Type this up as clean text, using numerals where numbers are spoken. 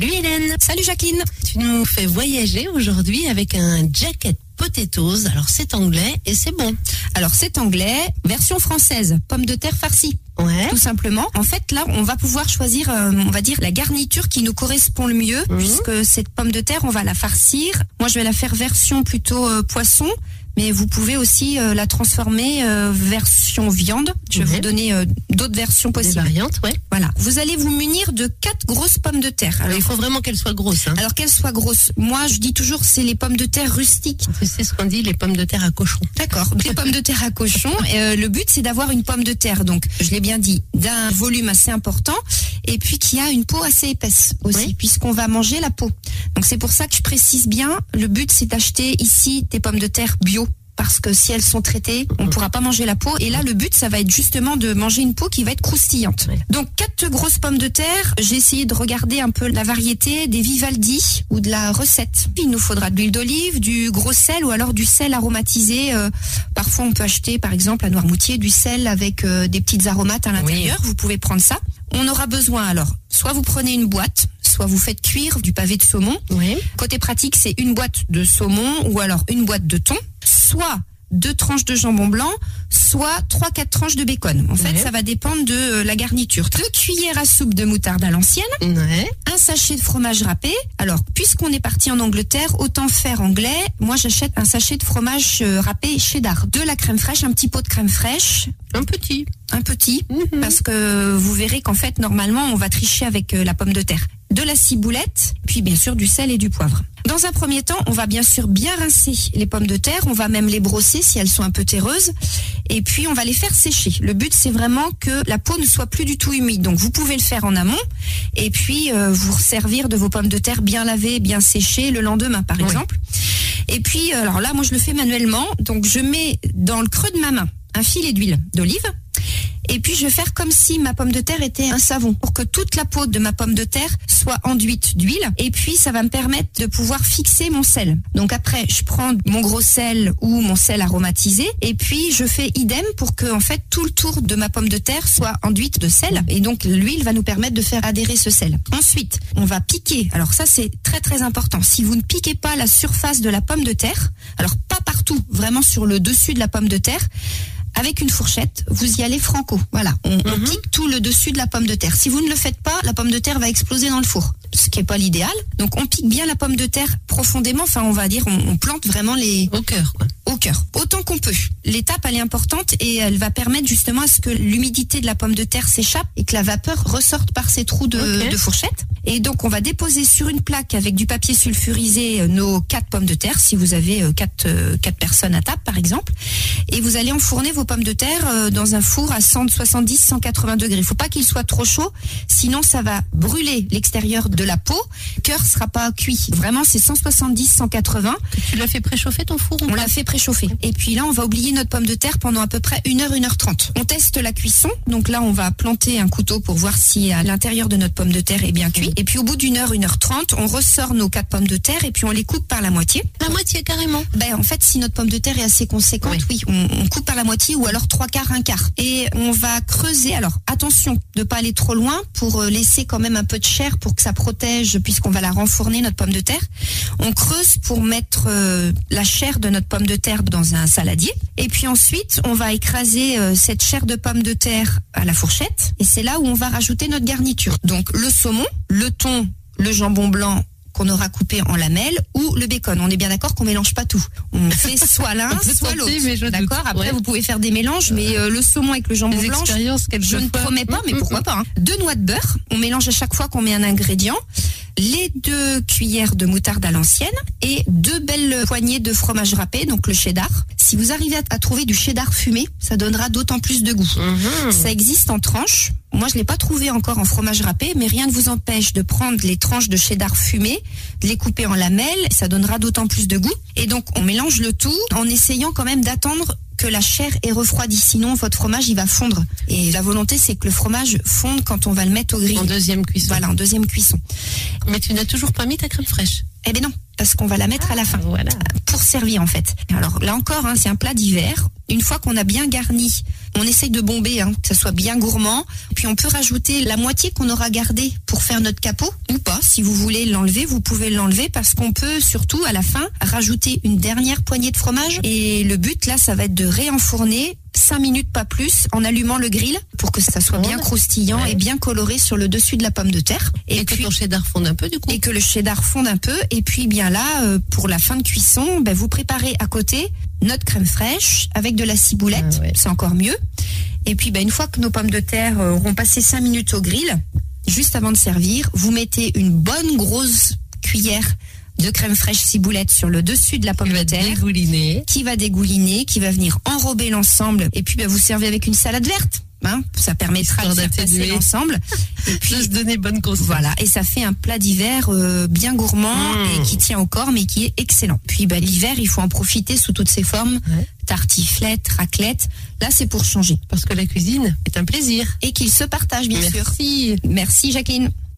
Salut Hélène. Salut Jacqueline. Tu nous fais voyager aujourd'hui avec un jacket potatoes. Alors c'est anglais et c'est bon. Alors c'est anglais, version française, pommes de terre farcies. Ouais. Tout simplement. En fait, là, on va pouvoir choisir, on va dire, la garniture qui nous correspond le mieux, puisque cette pomme de terre, on va la farcir. Moi, je vais la faire version plutôt poisson. Mais vous pouvez aussi la transformer version viande. Je vais vous donner d'autres versions possibles. Des variantes, ouais. Voilà. Vous allez vous munir de 4 grosses pommes de terre. Alors, il faut vraiment qu'elles soient grosses. Hein. Alors qu'elles soient grosses. Moi, je dis toujours, c'est les pommes de terre rustiques. C'est ce qu'on dit, les pommes de terre à cochon. D'accord. Des pommes de terre à cochon. Le but, c'est d'avoir une pomme de terre. Donc, je l'ai bien dit, d'un volume assez important. Et puis, qui a une peau assez épaisse aussi, puisqu'on va manger la peau. Donc, c'est pour ça que je précise bien. Le but, c'est d'acheter ici des pommes de terre bio. Parce que si elles sont traitées, on ne pourra pas manger la peau. Et là, le but, ça va être justement de manger une peau qui va être croustillante. Donc, 4 grosses pommes de terre. J'ai essayé de regarder un peu la variété des Vivaldi ou de la recette. Il nous faudra de l'huile d'olive, du gros sel ou alors du sel aromatisé. Parfois, on peut acheter, par exemple, à Noirmoutier, du sel avec des petites aromates à l'intérieur. Vous pouvez prendre ça. On aura besoin, alors, soit vous prenez une boîte, soit vous faites cuire du pavé de saumon. Côté pratique, c'est une boîte de saumon ou alors une boîte de thon. Soit 2 tranches de jambon blanc, soit 3-4 tranches de bacon. En fait, ça va dépendre de la garniture. 2 cuillères à soupe de moutarde à l'ancienne, un sachet de fromage râpé. Alors, puisqu'on est parti en Angleterre, autant faire anglais. Moi, j'achète un sachet de fromage râpé cheddar. De la crème fraîche, un petit pot de crème fraîche. Un petit, parce que vous verrez qu'en fait, normalement, on va tricher avec la pomme de terre. De la ciboulette, puis bien sûr du sel et du poivre. Dans un premier temps, on va bien sûr bien rincer les pommes de terre, on va même les brosser si elles sont un peu terreuses, et puis on va les faire sécher. Le but, c'est vraiment que la peau ne soit plus du tout humide, donc vous pouvez le faire en amont, et puis vous servir de vos pommes de terre bien lavées, bien séchées le lendemain par exemple. Et puis, alors là, moi je le fais manuellement, donc je mets dans le creux de ma main un filet d'huile d'olive. Et puis, je vais faire comme si ma pomme de terre était un savon pour que toute la peau de ma pomme de terre soit enduite d'huile. Et puis, ça va me permettre de pouvoir fixer mon sel. Donc après, je prends mon gros sel ou mon sel aromatisé. Et puis, je fais idem pour que, en fait, tout le tour de ma pomme de terre soit enduite de sel. Et donc, l'huile va nous permettre de faire adhérer ce sel. Ensuite, on va piquer. Alors ça, c'est très, très important. Si vous ne piquez pas la surface de la pomme de terre, alors pas partout, vraiment sur le dessus de la pomme de terre, avec une fourchette, vous y allez franco. Voilà, on pique tout le dessus de la pomme de terre. Si vous ne le faites pas, la pomme de terre va exploser dans le four, ce qui n'est pas l'idéal. Donc on pique bien la pomme de terre profondément, enfin on va dire, on plante vraiment les... Au cœur, quoi. Au cœur, autant qu'on peut. L'étape, elle est importante et elle va permettre justement à ce que l'humidité de la pomme de terre s'échappe et que la vapeur ressorte par ces trous de fourchette. Et donc on va déposer sur une plaque avec du papier sulfurisé nos 4 pommes de terre, si vous avez 4 personnes à table par exemple. Et vous allez enfourner vos pommes de terre dans un four à 170-180 degrés. Il ne faut pas qu'il soit trop chaud, sinon ça va brûler l'extérieur de la peau. Le cœur ne sera pas cuit. Vraiment, c'est 170-180. Tu l'as fait préchauffer ton four? On l'a fait préchauffer. Et puis là, on va oublier notre pomme de terre pendant à peu près 1h, 1h30. On teste la cuisson. Donc là, on va planter un couteau pour voir si à l'intérieur de notre pomme de terre est bien cuit. Et puis au bout d'1h, 1h30, on ressort nos 4 pommes de terre et puis on les coupe par la moitié. La moitié, carrément? Ben, en fait, si notre pomme de terre est assez conséquente, on coupe par la moitié ou alors 3/4, 1/4. Et on va creuser. Alors, attention de ne pas aller trop loin pour laisser quand même un peu de chair pour que ça protège puisqu'on va la renfourner, notre pomme de terre. On creuse pour mettre la chair de notre pomme de terre dans un saladier. Et puis ensuite, on va écraser cette chair de pomme de terre à la fourchette. Et c'est là où on va rajouter notre garniture. Donc, le saumon, le thon, le jambon blanc qu'on aura coupé en lamelles ou le bacon. On est bien d'accord qu'on mélange pas tout. On fait soit l'un, soit l'autre. D'accord. Après, vous pouvez faire des mélanges, mais le saumon avec le jambon blanc, je ne promets pas, mais pourquoi pas. 2 noix de beurre. On mélange à chaque fois qu'on met un ingrédient. Les 2 cuillères de moutarde à l'ancienne et 2 belles poignées de fromage râpé, donc le cheddar. Si vous arrivez à trouver du cheddar fumé, ça donnera d'autant plus de goût. Ça existe en tranches. Moi, je l'ai pas trouvé encore en fromage râpé, mais rien ne vous empêche de prendre les tranches de cheddar fumé, de les couper en lamelles, ça donnera d'autant plus de goût. Et donc, on mélange le tout en essayant quand même d'attendre que la chair est refroidie, sinon votre fromage il va fondre. Et la volonté c'est que le fromage fonde quand on va le mettre au grill. En deuxième cuisson. Voilà, en deuxième cuisson. Mais tu n'as toujours pas mis ta crème fraîche? Eh ben non. parce qu'on va la mettre à la fin. Voilà. Pour servir en fait. Alors là encore, c'est un plat d'hiver. Une fois qu'on a bien garni, on essaye de bomber, que ça soit bien gourmand. Puis on peut rajouter la moitié qu'on aura gardée pour faire notre capot ou pas. Si vous voulez l'enlever, vous pouvez l'enlever parce qu'on peut surtout à la fin rajouter une dernière poignée de fromage. Et le but là, ça va être de réenfourner 5 minutes pas plus en allumant le grill pour que ça soit bien croustillant et bien coloré sur le dessus de la pomme de terre. Et puis, que ton cheddar fonde un peu du coup. Et que le cheddar fonde un peu. Et puis bien là, pour la fin de cuisson, vous préparez à côté notre crème fraîche avec de la ciboulette. C'est encore mieux. Et puis une fois que nos pommes de terre auront passé 5 minutes au grill, juste avant de servir, vous mettez une bonne grosse cuillère de crème fraîche ciboulette sur le dessus de la pomme de terre, qui va dégouliner, qui va venir enrober l'ensemble. Et puis vous servez avec une salade verte. Ça permettra de faire passer l'ensemble. Et puis se donner bonne consistance. Voilà, et ça fait un plat d'hiver bien gourmand et qui tient au corps, mais qui est excellent. Puis l'hiver, il faut en profiter sous toutes ses formes. Tartiflette, raclette. Là, c'est pour changer. Parce que la cuisine est un plaisir. Et qu'il se partage, bien sûr. Merci. Merci, Jacqueline.